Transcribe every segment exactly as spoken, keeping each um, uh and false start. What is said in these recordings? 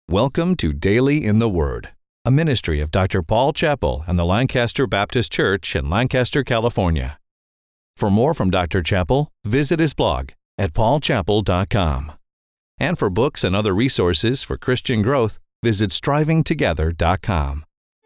Welcome to Daily in the Word, a ministry of Doctor Paul Chappell and the Lancaster Baptist Church in Lancaster, California. For more from Doctor Chappell, visit his blog at paul chappell dot com. And for books and other resources for Christian growth, visit striving together dot com.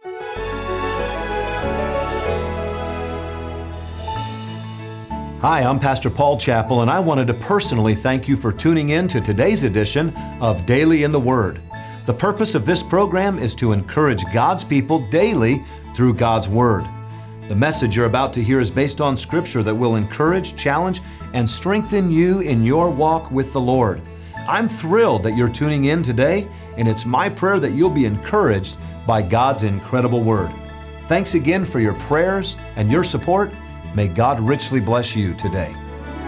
Hi, I'm Pastor Paul Chappell, and I wanted to personally thank you for tuning in to today's edition of Daily in the Word. The purpose of this program is to encourage God's people daily through God's Word. The message you're about to hear is based on Scripture that will encourage, challenge, and strengthen you in your walk with the Lord. I'm thrilled that you're tuning in today, and it's my prayer that you'll be encouraged by God's incredible Word. Thanks again for your prayers and your support. May God richly bless you today.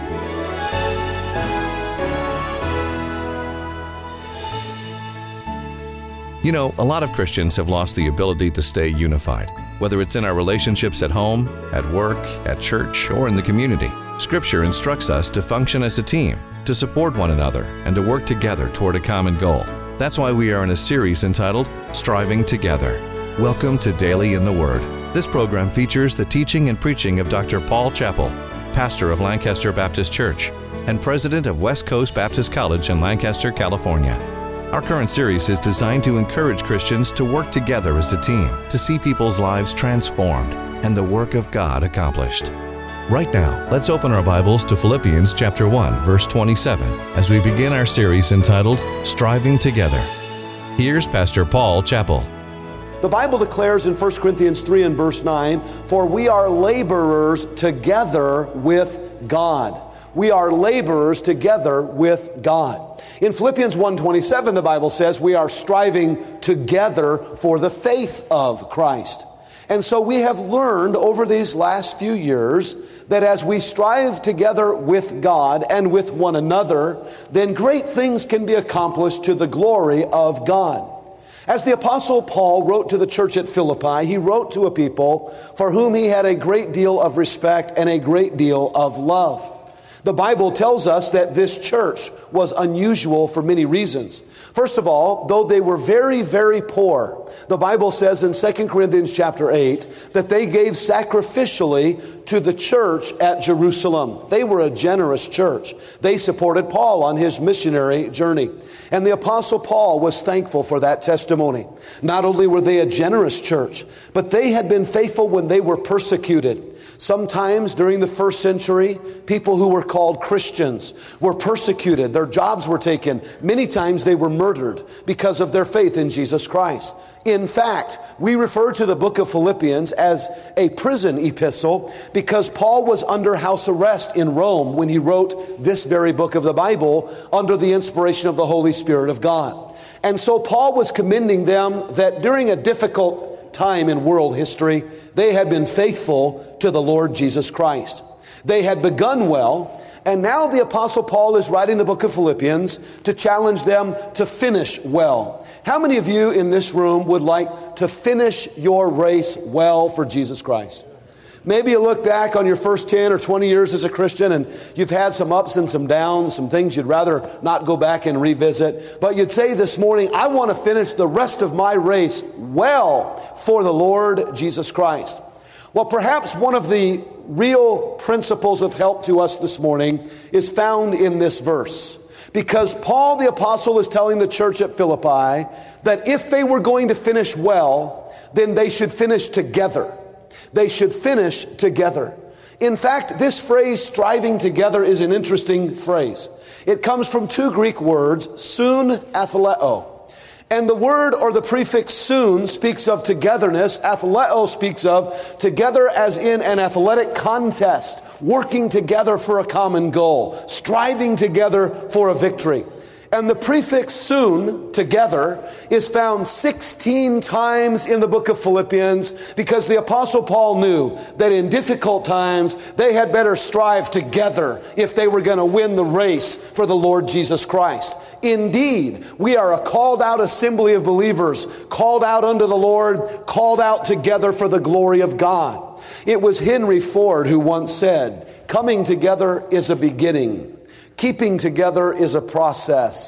You know, a lot of Christians have lost the ability to stay unified, whether it's in our relationships at home, at work, at church, or in the community. Scripture instructs us to function as a team, to support one another, and to work together toward a common goal. That's why we are in a series entitled Striving Together. Welcome to Daily in the Word. This program features the teaching and preaching of Doctor Paul Chappell, pastor of Lancaster Baptist Church and president of West Coast Baptist College in Lancaster, California. Our current series is designed to encourage Christians to work together as a team to see people's lives transformed and the work of God accomplished. Right now, let's open our Bibles to Philippians chapter one, verse twenty-seven, as we begin our series entitled Striving Together. Here's Pastor Paul Chappell. The Bible declares in First Corinthians three and verse nine, "For we are laborers together with God." We are laborers together with God. In Philippians one twenty-seven, the Bible says we are striving together for the faith of Christ. And so we have learned over these last few years that as we strive together with God and with one another, then great things can be accomplished to the glory of God. As the Apostle Paul wrote to the church at Philippi, he wrote to a people for whom he had a great deal of respect and a great deal of love. The Bible tells us that this church was unusual for many reasons. First of all, though they were very, very poor, the Bible says in Second Corinthians chapter eight that they gave sacrificially to the church at Jerusalem. They were a generous church. They supported Paul on his missionary journey. And the Apostle Paul was thankful for that testimony. Not only were they a generous church, but they had been faithful when they were persecuted. Sometimes during the first century, people who were called Christians were persecuted. Their jobs were taken. Many times they were murdered because of their faith in Jesus Christ. In fact, we refer to the book of Philippians as a prison epistle because Paul was under house arrest in Rome when he wrote this very book of the Bible under the inspiration of the Holy Spirit of God. And so Paul was commending them that during a difficult time in world history, they had been faithful to the Lord Jesus Christ. They had begun well, and now the Apostle Paul is writing the book of Philippians to challenge them to finish well. How many of you in this room would like to finish your race well for Jesus Christ? Maybe you look back on your first ten or twenty years as a Christian and you've had some ups and some downs, some things you'd rather not go back and revisit. But you'd say this morning, I want to finish the rest of my race well for the Lord Jesus Christ. Well, perhaps one of the real principles of help to us this morning is found in this verse. Because Paul the Apostle is telling the church at Philippi that if they were going to finish well, then they should finish together. They should finish together. In fact, this phrase, striving together, is an interesting phrase. It comes from two Greek words, soon athleo. And the word or the prefix soon speaks of togetherness. Athleo speaks of together as in an athletic contest, working together for a common goal, striving together for a victory. And the prefix soon, together, is found sixteen times in the book of Philippians because the Apostle Paul knew that in difficult times they had better strive together if they were going to win the race for the Lord Jesus Christ. Indeed, we are a called out assembly of believers, called out unto the Lord, called out together for the glory of God. It was Henry Ford who once said, "Coming together is a beginning. Keeping together is a process.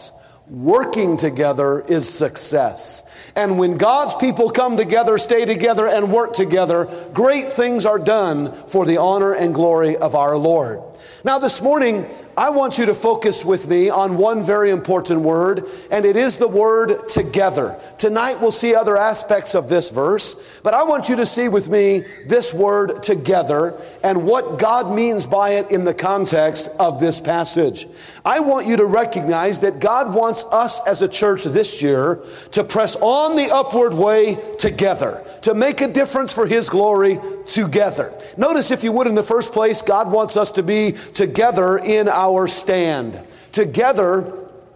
Working together is success. And when God's people come together, stay together, and work together, great things are done for the honor and glory of our Lord. Now this morning, I want you to focus with me on one very important word, and it is the word together. Tonight we'll see other aspects of this verse, but I want you to see with me this word together and what God means by it in the context of this passage. I want you to recognize that God wants us as a church this year to press on the upward way together, to make a difference for His glory together. Notice, if you would, in the first place, God wants us to be together in our stand. Together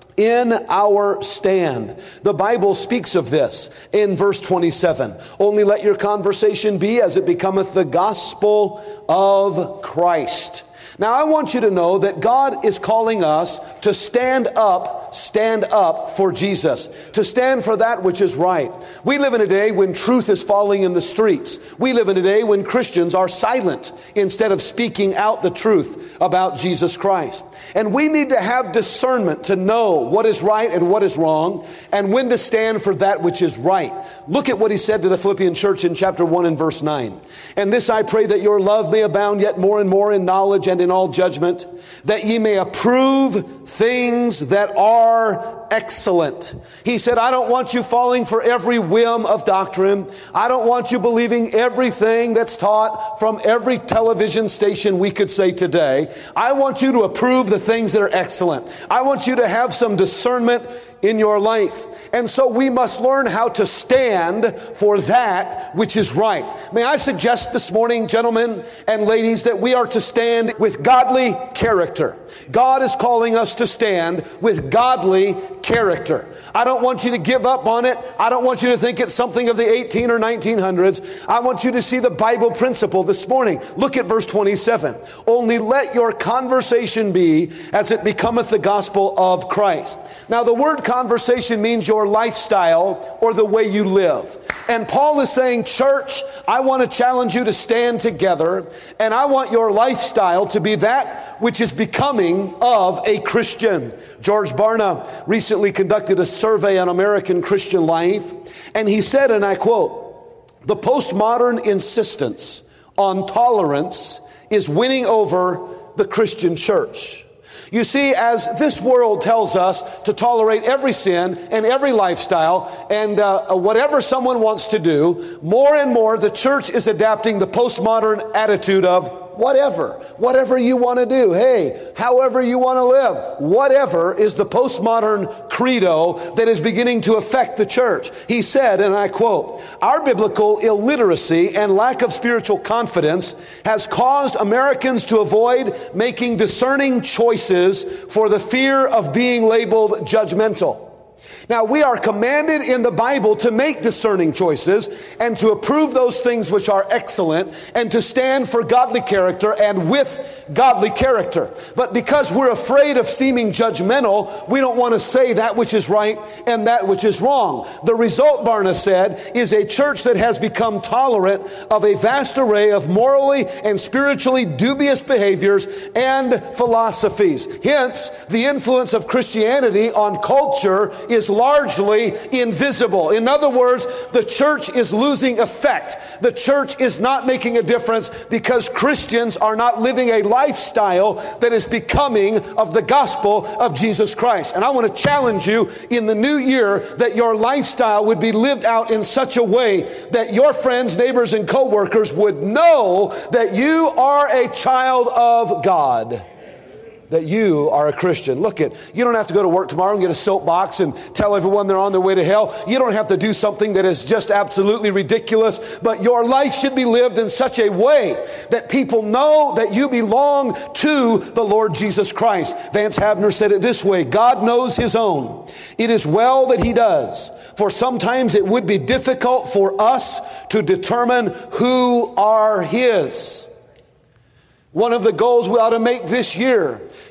in our stand. The Bible speaks of this in verse twenty-seven. Only let your conversation be as it becometh the gospel of Christ. Now, I want you to know that God is calling us to stand up, stand up for Jesus, to stand for that which is right. We live in a day when truth is falling in the streets. We live in a day when Christians are silent instead of speaking out the truth about Jesus Christ. And we need to have discernment to know what is right and what is wrong, and when to stand for that which is right. Look at what he said to the Philippian church in chapter one and verse nine. And this I pray, that your love may abound yet more and more in knowledge and in all judgment, that ye may approve things that are excellent. He said, I don't want you falling for every whim of doctrine. I don't want you believing everything that's taught from every television station we could say today. I want you to approve the things that are excellent. I want you to have some discernment in your life. And so we must learn how to stand for that which is right. May I suggest this morning, gentlemen and ladies, that we are to stand with godly character. God is calling us to stand with godly character. I don't want you to give up on it. I don't want you to think it's something of the eighteen or nineteen hundreds. I want you to see the Bible principle this morning. Look at verse twenty-seven. Only let your conversation be as it becometh the gospel of Christ. Now, the word conversation means your lifestyle or the way you live. And Paul is saying, church, I want to challenge you to stand together, and I want your lifestyle to be that which is becoming of a Christian. George Barna recently conducted a survey on American Christian life, and he said, and I quote, the postmodern insistence on tolerance is winning over the Christian church. You see, as this world tells us to tolerate every sin and every lifestyle and uh, whatever someone wants to do, more and more the church is adapting the postmodern attitude of whatever, whatever you want to do. Hey, however you want to live. Whatever is the postmodern credo that is beginning to affect the church. He said, and I quote, our biblical illiteracy and lack of spiritual confidence has caused Americans to avoid making discerning choices for the fear of being labeled judgmental. Now, we are commanded in the Bible to make discerning choices and to approve those things which are excellent and to stand for godly character and with godly character. But because we're afraid of seeming judgmental, we don't want to say that which is right and that which is wrong. The result, Barna said, is a church that has become tolerant of a vast array of morally and spiritually dubious behaviors and philosophies. Hence, the influence of Christianity on culture is largely invisible. In other words, the church is losing effect. The church is not making a difference because Christians are not living a lifestyle that is becoming of the gospel of Jesus Christ. And I want to challenge you in the new year that your lifestyle would be lived out in such a way that your friends, neighbors, and co-workers would know that you are a child of God. That you are a Christian. Look at, you don't have to go to work tomorrow and get a soapbox and tell everyone they're on their way to hell. You don't have to do something that is just absolutely ridiculous, but your life should be lived in such a way that people know that you belong to the Lord Jesus Christ. Vance Havner said it this way, God knows his own. It is well that he does, for sometimes it would be difficult for us to determine who are his. One of the goals we ought to make this year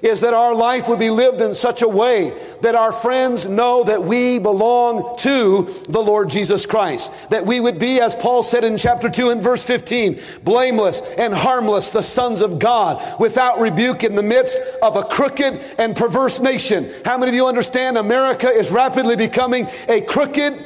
is that our life would be lived in such a way that our friends know that we belong to the Lord Jesus Christ. That we would be, as Paul said in chapter two and verse fifteen, blameless and harmless, the sons of God, without rebuke in the midst of a crooked and perverse nation. How many of you understand America is rapidly becoming a crooked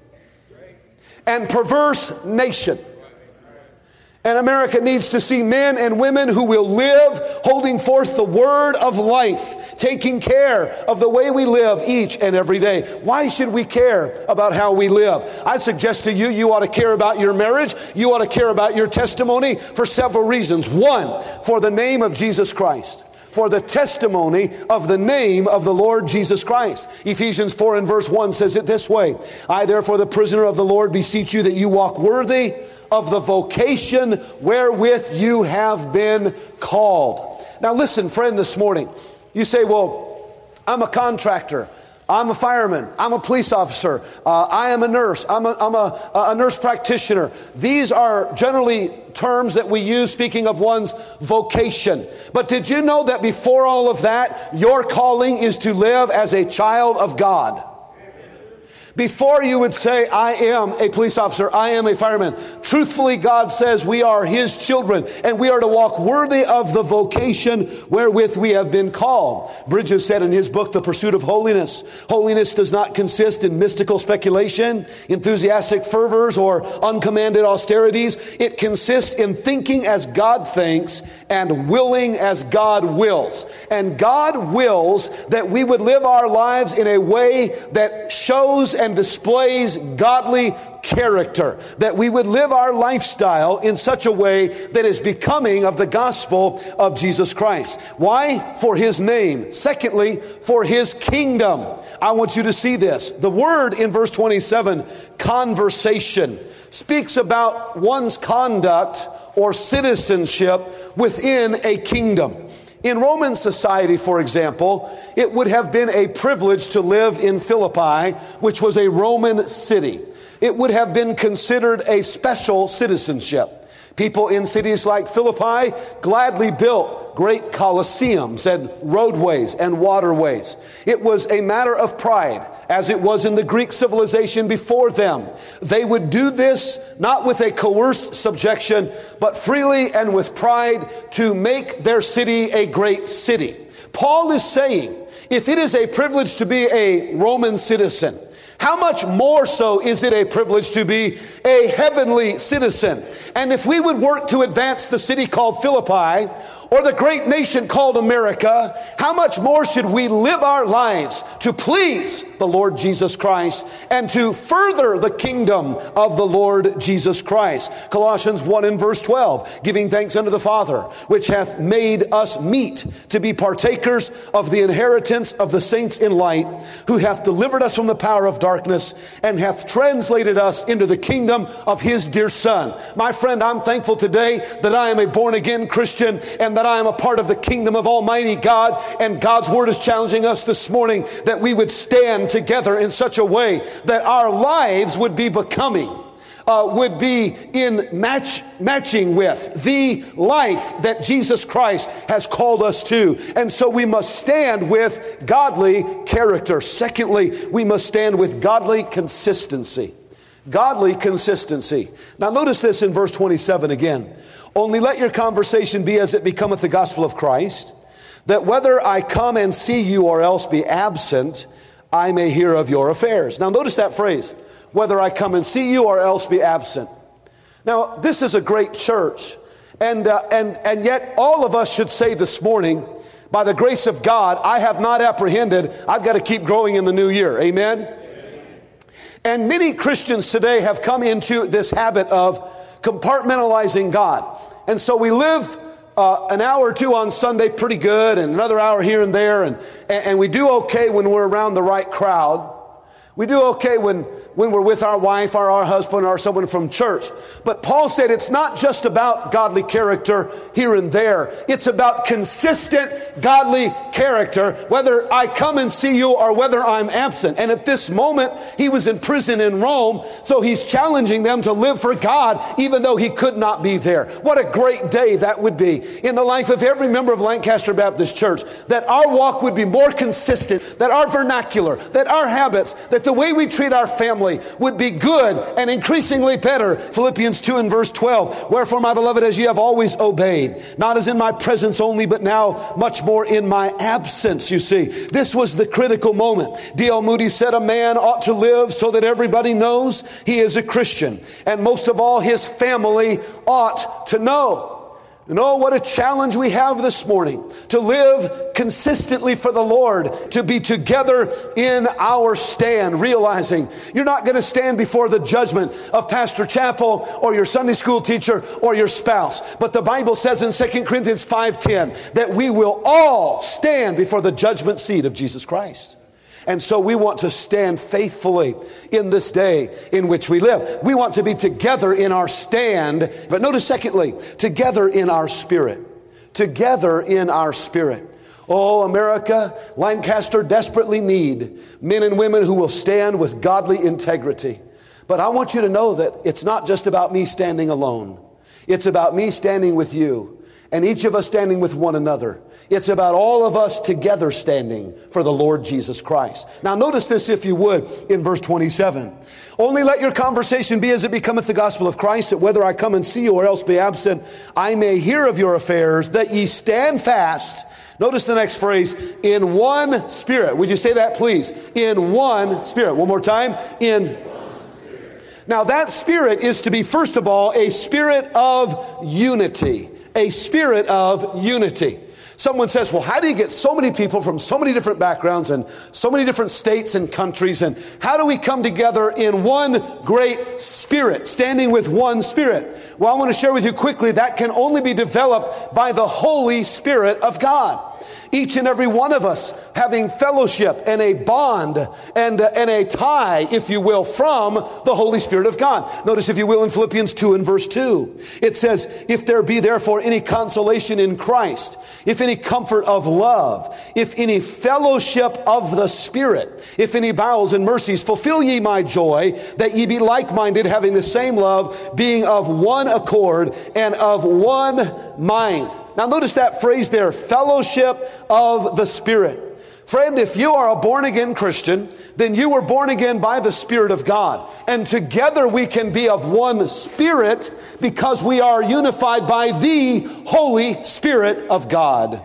and perverse nation? And America needs to see men and women who will live holding forth the word of life, taking care of the way we live each and every day. Why should we care about how we live? I suggest to you, you ought to care about your marriage. You ought to care about your testimony for several reasons. One, for the name of Jesus Christ. For the testimony of the name of the Lord Jesus Christ. Ephesians four and verse one says it this way: I therefore, the prisoner of the Lord, beseech you that you walk worthy of the vocation wherewith you have been called. Now listen, friend, this morning, you say, well, I'm a contractor. I'm a fireman. I'm a police officer. Uh, I am a nurse. I'm a, I'm a, a nurse practitioner. These are generally terms that we use speaking of one's vocation. But did you know that before all of that, your calling is to live as a child of God? Before you would say, I am a police officer, I am a fireman, truthfully, God says we are His children and we are to walk worthy of the vocation wherewith we have been called. Bridges said in his book, The Pursuit of Holiness, holiness does not consist in mystical speculation, enthusiastic fervors, or uncommanded austerities. It consists in thinking as God thinks and willing as God wills. And God wills that we would live our lives in a way that shows and and displays godly character, that we would live our lifestyle in such a way that is becoming of the gospel of Jesus Christ. Why? For His name. Secondly, for His kingdom. I want you to see this. The word in verse twenty-seven, conversation, speaks about one's conduct or citizenship within a kingdom. In Roman society, for example, it would have been a privilege to live in Philippi, which was a Roman city. It would have been considered a special citizenship. People in cities like Philippi gladly built great colosseums and roadways and waterways. It was a matter of pride, as it was in the Greek civilization before them. They would do this not with a coerced subjection, but freely and with pride to make their city a great city. Paul is saying, if it is a privilege to be a Roman citizen, how much more so is it a privilege to be a heavenly citizen? And if we would work to advance the city called Philippi, or the great nation called America, how much more should we live our lives to please the Lord Jesus Christ and to further the kingdom of the Lord Jesus Christ? Colossians one and verse twelve, giving thanks unto the Father, which hath made us meet to be partakers of the inheritance of the saints in light, who hath delivered us from the power of darkness and hath translated us into the kingdom of His dear Son. My friend, I'm thankful today that I am a born-again Christian and that I am a part of the kingdom of Almighty God, and God's word is challenging us this morning that we would stand together in such a way that our lives would be becoming, uh, would be in match, matching with the life that Jesus Christ has called us to. And so we must stand with godly character. Secondly, we must stand with godly consistency. Godly consistency. Now notice this in verse twenty-seven again. Only let your conversation be as it becometh the gospel of Christ, that whether I come and see you or else be absent, I may hear of your affairs. Now notice that phrase, whether I come and see you or else be absent. Now this is a great church, and, uh, and, and yet all of us should say this morning, by the grace of God, I have not apprehended, I've got to keep growing in the new year. Amen? Amen. And many Christians today have come into this habit of compartmentalizing God. And so we live uh, an hour or two on Sunday pretty good, and another hour here and there, and, and we do okay when we're around the right crowd. We do okay when, when we're with our wife or our husband or someone from church. But Paul said it's not just about godly character here and there. It's about consistent godly character, whether I come and see you or whether I'm absent. And at this moment, he was in prison in Rome, so he's challenging them to live for God, even though he could not be there. What a great day that would be in the life of every member of Lancaster Baptist Church, that our walk would be more consistent, that our vernacular, that our habits, that the way we treat our family would be good and increasingly better. Philippians two and verse twelve, wherefore, my beloved, as ye have always obeyed, not as in my presence only, but now much more in my absence. You see, this was the critical moment. D L Moody said a man ought to live so that everybody knows he is a Christian, and most of all, his family ought to know. And oh, what a challenge we have this morning to live consistently for the Lord, to be together in our stand, realizing you're not going to stand before the judgment of Pastor Chappell or your Sunday school teacher or your spouse. But the Bible says in Second Corinthians five ten that we will all stand before the judgment seat of Jesus Christ. And so we want to stand faithfully in this day in which we live. We want to be together in our stand. But notice secondly, together in our spirit. Together in our spirit. Oh, America, Lancaster desperately need men and women who will stand with godly integrity. But I want you to know that it's not just about me standing alone. It's about me standing with you, and each of us standing with one another. It's about all of us together standing for the Lord Jesus Christ. Now notice this, if you would, in verse twenty-seven. Only let your conversation be as it becometh the gospel of Christ, that whether I come and see you or else be absent, I may hear of your affairs, that ye stand fast. Notice the next phrase, in one spirit. Would you say that, please? In one spirit. One more time. In Now that spirit is to be, first of all, a spirit of unity. A spirit of unity. Someone says, well, how do you get so many people from so many different backgrounds and so many different states and countries? And how do we come together in one great spirit, standing with one spirit? Well, I want to share with you quickly that can only be developed by the Holy Spirit of God. Each and every one of us having fellowship and a bond and, uh, and a tie, if you will, from the Holy Spirit of God. Notice, if you will, in Philippians two and verse two, it says, if there be therefore any consolation in Christ, if any comfort of love, if any fellowship of the Spirit, if any bowels and mercies, fulfill ye my joy, that ye be like-minded, having the same love, being of one accord and of one mind. Now notice that phrase there, fellowship of the Spirit. Friend, if you are a born-again Christian, then you were born again by the Spirit of God. And together we can be of one spirit because we are unified by the Holy Spirit of God.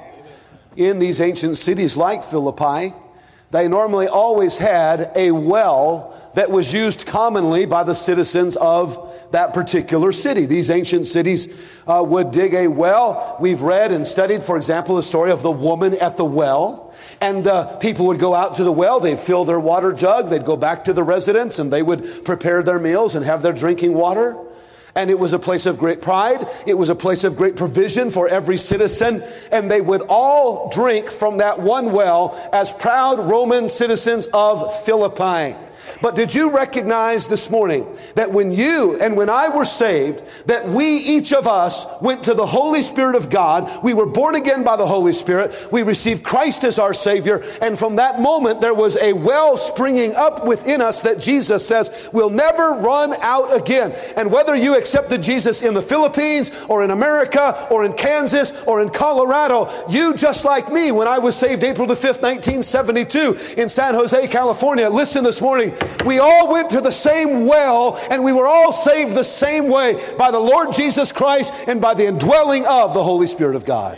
In these ancient cities like Philippi, they normally always had a well that was used commonly by the citizens of that particular city. These ancient cities uh, would dig a well. We've read and studied, for example, the story of the woman at the well. And uh, people would go out to the well, they'd fill their water jug, they'd go back to the residence, and they would prepare their meals and have their drinking water. And it was a place of great pride. It was a place of great provision for every citizen. And they would all drink from that one well as proud Roman citizens of Philippi. But did you recognize this morning that when you and when I were saved, that we, each of us, went to the Holy Spirit of God. We were born again by the Holy Spirit. We received Christ as our Savior. And from that moment, there was a well springing up within us that Jesus says will never run out again. And whether you accepted Jesus in the Philippines or in America or in Kansas or in Colorado, you, just like me, when I was saved April the fifth, nineteen seventy-two in San Jose, California, listen this morning. We all went to the same well, and we were all saved the same way by the Lord Jesus Christ and by the indwelling of the Holy Spirit of God.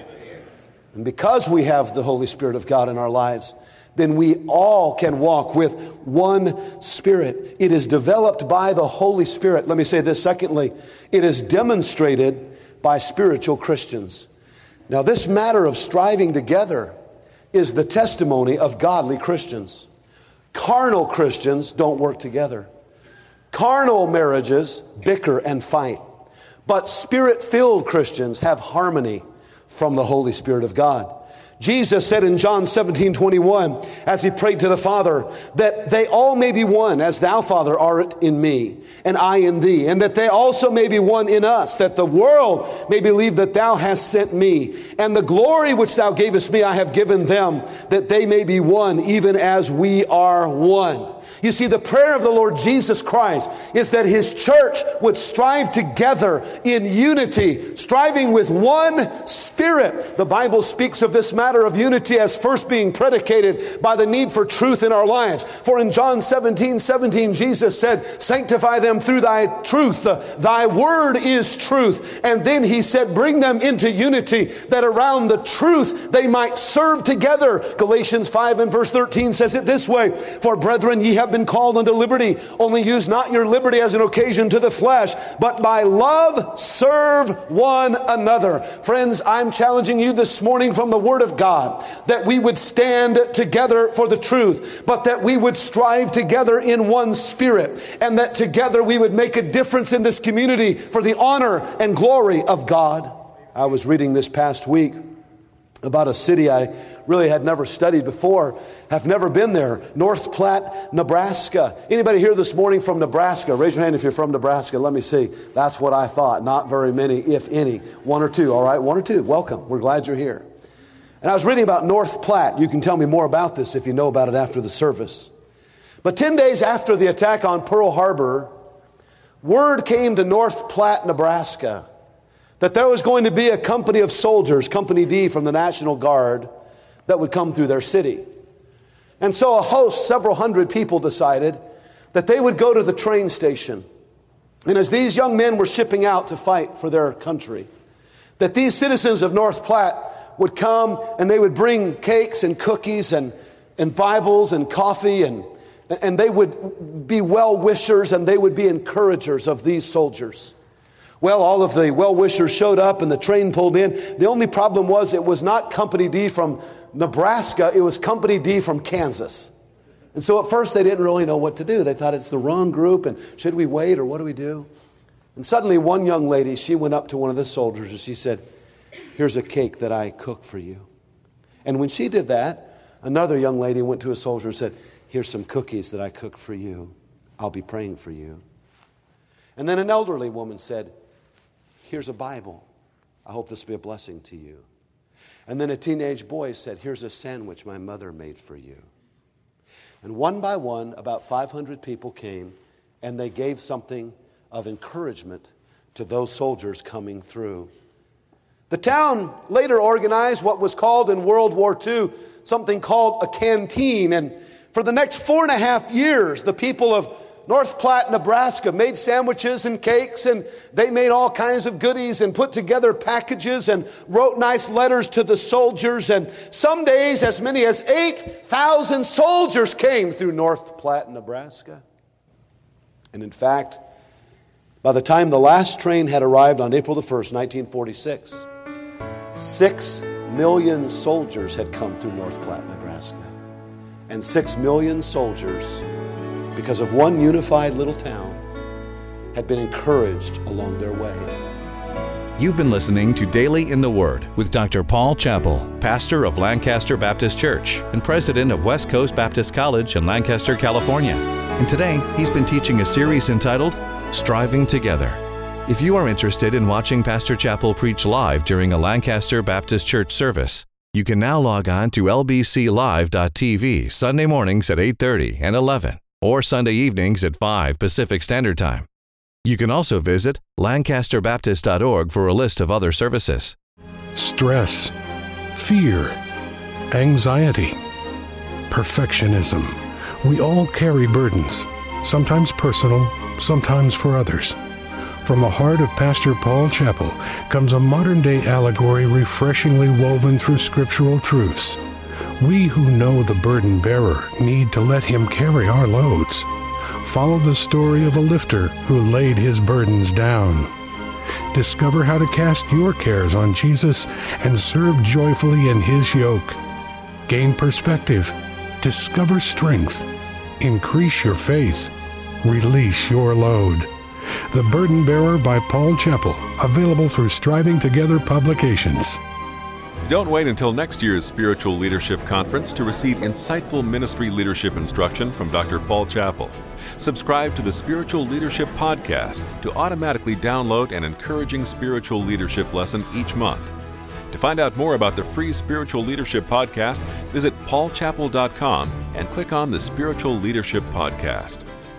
And because we have the Holy Spirit of God in our lives, then we all can walk with one Spirit. It is developed by the Holy Spirit. Let me say this secondly. It is demonstrated by spiritual Christians. Now, this matter of striving together is the testimony of godly Christians. Carnal Christians don't work together. Carnal marriages bicker and fight. But Spirit-filled Christians have harmony from the Holy Spirit of God. Jesus said in John seventeen twenty-one, as he prayed to the Father, that they all may be one, as thou, Father, art in me, and I in thee, and that they also may be one in us, that the world may believe that thou hast sent me. And the glory which thou gavest me I have given them, that they may be one, even as we are one. You see, the prayer of the Lord Jesus Christ is that his church would strive together in unity, striving with one spirit. The Bible speaks of this matter of unity as first being predicated by the need for truth in our lives. For in John seventeen seventeen, Jesus said, sanctify them through thy truth. Thy word is truth. And then he said, bring them into unity, that around the truth they might serve together. Galatians five and verse thirteen says it this way, for brethren, ye have been called unto liberty. Only use not your liberty as an occasion to the flesh, but by love serve one another. Friends, I'm challenging you this morning from the Word of God that we would stand together for the truth, but that we would strive together in one spirit, and that together we would make a difference in this community for the honor and glory of God. I was reading this past week about a city I really had never studied before, have never been there, North Platte, Nebraska. Anybody here this morning from Nebraska? Raise your hand if you're from Nebraska. Let me see. That's what I thought. Not very many, if any. One or two, all right? One or two. Welcome. We're glad you're here. And I was reading about North Platte. You can tell me more about this if you know about it after the service. But ten days after the attack on Pearl Harbor, word came to North Platte, Nebraska, that there was going to be a company of soldiers, Company D from the National Guard, that would come through their city. And so a host, several hundred people, decided that they would go to the train station. And as these young men were shipping out to fight for their country, that these citizens of North Platte would come and they would bring cakes and cookies and, and Bibles and coffee, and, and they would be well-wishers and they would be encouragers of these soldiers. Well, all of the well-wishers showed up and the train pulled in. The only problem was it was not Company D from Nebraska, it was Company D from Kansas. And so at first they didn't really know what to do. They thought it's the wrong group, and should we wait or what do we do? And suddenly one young lady, she went up to one of the soldiers and she said, here's a cake that I cook for you. And when she did that, another young lady went to a soldier and said, here's some cookies that I cook for you. I'll be praying for you. And then an elderly woman said, here's a Bible. I hope this will be a blessing to you. And then a teenage boy said, here's a sandwich my mother made for you. And one by one, about five hundred people came, and they gave something of encouragement to those soldiers coming through. The town later organized what was called in World War Two something called a canteen. And for the next four and a half years, the people of North Platte, Nebraska made sandwiches and cakes, and they made all kinds of goodies and put together packages and wrote nice letters to the soldiers. And some days as many as eight thousand soldiers came through North Platte, Nebraska. And in fact, by the time the last train had arrived on April the first, nineteen forty-six, six million soldiers had come through North Platte, Nebraska. And six million soldiers, because of one unified little town, had been encouraged along their way. You've been listening to Daily in the Word with Doctor Paul Chappell, pastor of Lancaster Baptist Church and president of West Coast Baptist College in Lancaster, California. And today, he's been teaching a series entitled Striving Together. If you are interested in watching Pastor Chappell preach live during a Lancaster Baptist Church service, you can now log on to L B C live dot T V Sunday mornings at eight thirty and eleven. Or Sunday evenings at five Pacific Standard Time. You can also visit lancaster baptist dot org for a list of other services. Stress, fear, anxiety, perfectionism. We all carry burdens, sometimes personal, sometimes for others. From the heart of Pastor Paul Chappell comes a modern-day allegory refreshingly woven through scriptural truths. We who know the burden bearer need to let him carry our loads. Follow the story of a lifter who laid his burdens down. Discover how to cast your cares on Jesus and serve joyfully in his yoke. Gain perspective, discover strength, increase your faith, release your load. The Burden Bearer by Paul Chappell, available through Striving Together Publications. Don't wait until next year's Spiritual Leadership Conference to receive insightful ministry leadership instruction from Doctor Paul Chappell. Subscribe to the Spiritual Leadership Podcast to automatically download an encouraging spiritual leadership lesson each month. To find out more about the free Spiritual Leadership Podcast, visit paul chappell dot com and click on the Spiritual Leadership Podcast.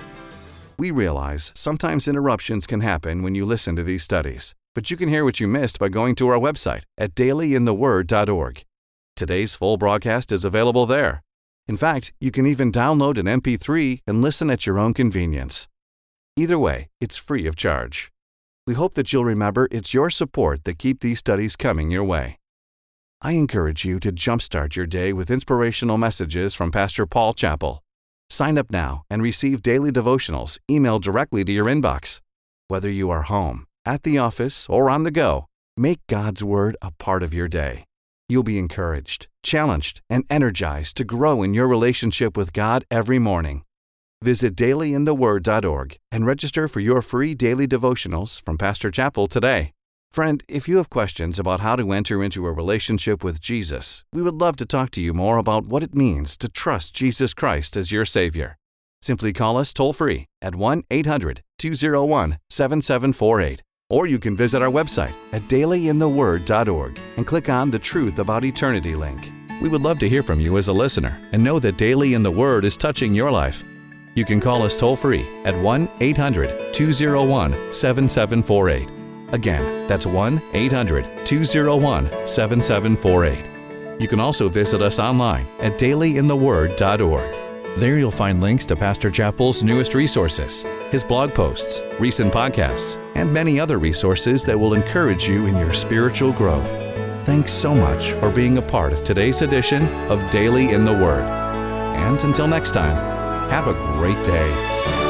We realize sometimes interruptions can happen when you listen to these studies, but you can hear what you missed by going to our website at daily in the word dot org. Today's full broadcast is available there. In fact, you can even download an M P three and listen at your own convenience. Either way, it's free of charge. We hope that you'll remember it's your support that keep these studies coming your way. I encourage you to jumpstart your day with inspirational messages from Pastor Paul Chappell. Sign up now and receive daily devotionals emailed directly to your inbox. Whether you are home, at the office, or on the go, make God's Word a part of your day. You'll be encouraged, challenged, and energized to grow in your relationship with God every morning. Visit daily in the word dot org and register for your free daily devotionals from Pastor Chappell today. Friend, if you have questions about how to enter into a relationship with Jesus, we would love to talk to you more about what it means to trust Jesus Christ as your Savior. Simply call us toll-free at one eight hundred two oh one seven seven four eight, or you can visit our website at daily in the word dot org and click on the Truth About Eternity link. We would love to hear from you as a listener and know that Daily in the Word is touching your life. You can call us toll-free at one eight hundred two oh one seven seven four eight. Again, that's one eight hundred two oh one seven seven four eight. You can also visit us online at daily in the word dot org. There you'll find links to Pastor Chappell's newest resources, his blog posts, recent podcasts, and many other resources that will encourage you in your spiritual growth. Thanks so much for being a part of today's edition of Daily in the Word. And until next time, have a great day.